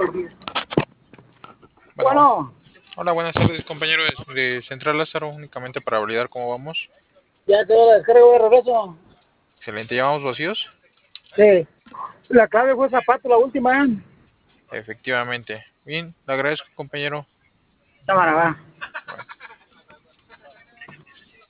Bueno, Bueno, hola, buenas tardes, compañero de Central Lázaro, únicamente para validar cómo vamos. ya quedó la descarga de regreso. Excelente, ¿llevamos vacíos? Sí, la clave fue zapato, la última. Efectivamente. Bien, le agradezco, compañero. Cámara, va.